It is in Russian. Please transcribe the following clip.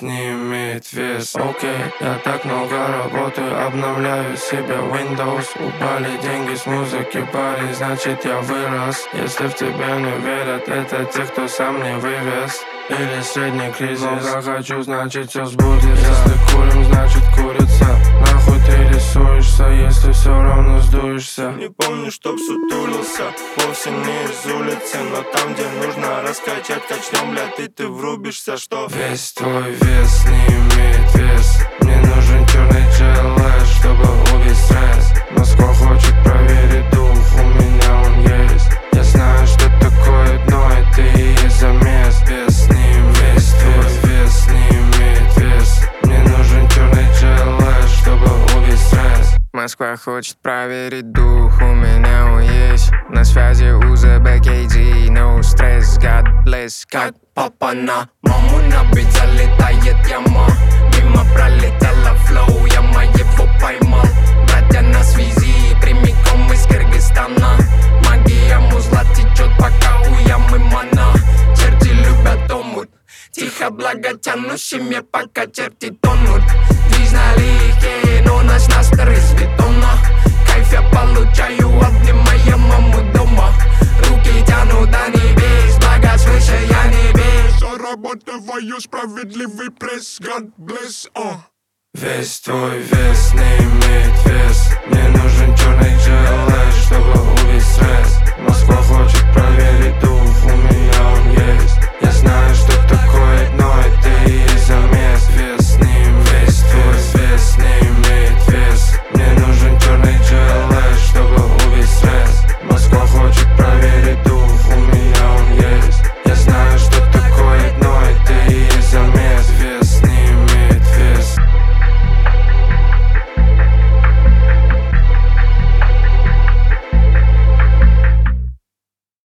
вес не имеет вес. Окей, я так много работаю, обновляю себе Windows. Упали деньги с музыки, парень, значит я вырос. Если в тебя не верят, это те, кто сам не вывез. Или средний кризис. Много хочу, значит все сбудется. Если курим, значит курица. Нахуй ты рисуешься, если все равно сдуешься. Не помню, чтоб сутулился, вовсе не из улицы, но там, где нужно раскачать, качнем, блядь, и ты врубишься, что весь твой вес не имеет вес. Мне нужен черный челлендж, чтобы убить стресс. Москва хочет проверить дух, у меня он есть. Я знаю, что такое дно, это и есть замес. Вес не имеет твой вес не имеет вес. Мне нужен черный челлендж, чтобы убить стресс. Москва хочет проверить дух, у меня он есть. На связи УЗБ KG, no стресс, God bless. как папа на маму набить залетает яма. Мимо пролетела флоу, яма его поймал. Братья на связи, прямиком из Кыргызстана. Магия музла течет, пока у ямы мана. Черти любят омут, тихо благо тянущими, пока черти тонут. Движ налегке, но наш настер из бетона. Кайф я получаю, обнимая маму дома. Руки тянут до небес, благо свыше я небес. Зарабатываю справедливый пресс, God bless, Весь твой вес не имеет вес. Мне нужен черный челлендж, чтобы убить стресс. Москва хочет проверить